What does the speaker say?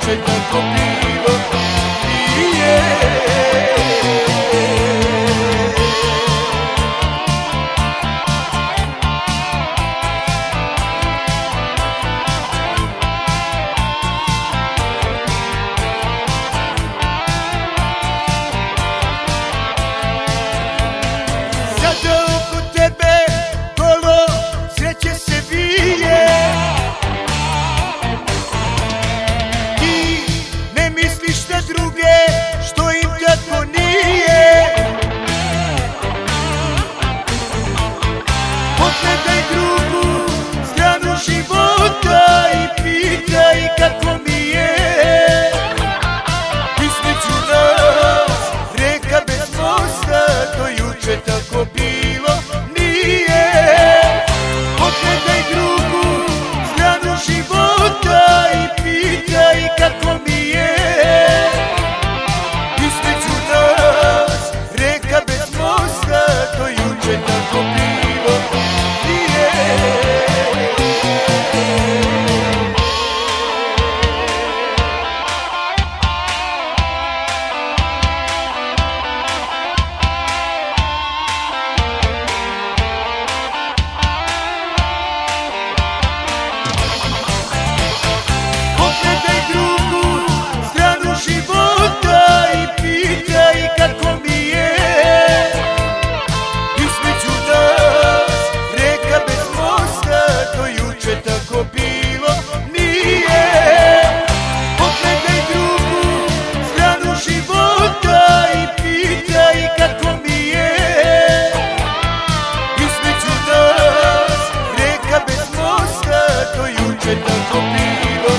juče tako bilo nije. Sada oko tebe kolo sreće se vije, ti ne misliš na druge što im tako nije. Pogledaj drugu stranu života i pitaj kako mi je. Između nas reka bez mosta, to juče tako bilo nije. Pogledaj drugu stranu života i pitaj kako mi je. Između nas reka bez mosta, to juče tako bilo nije. Pogledaj drugu stranu života i pitaj kako mi je. Između nas reka bez mosta, to juče tako bilo nije. Pogledaj drugu stranu života i pitaj kako mi je. Između nas reka bez mosta, to juče tako bilo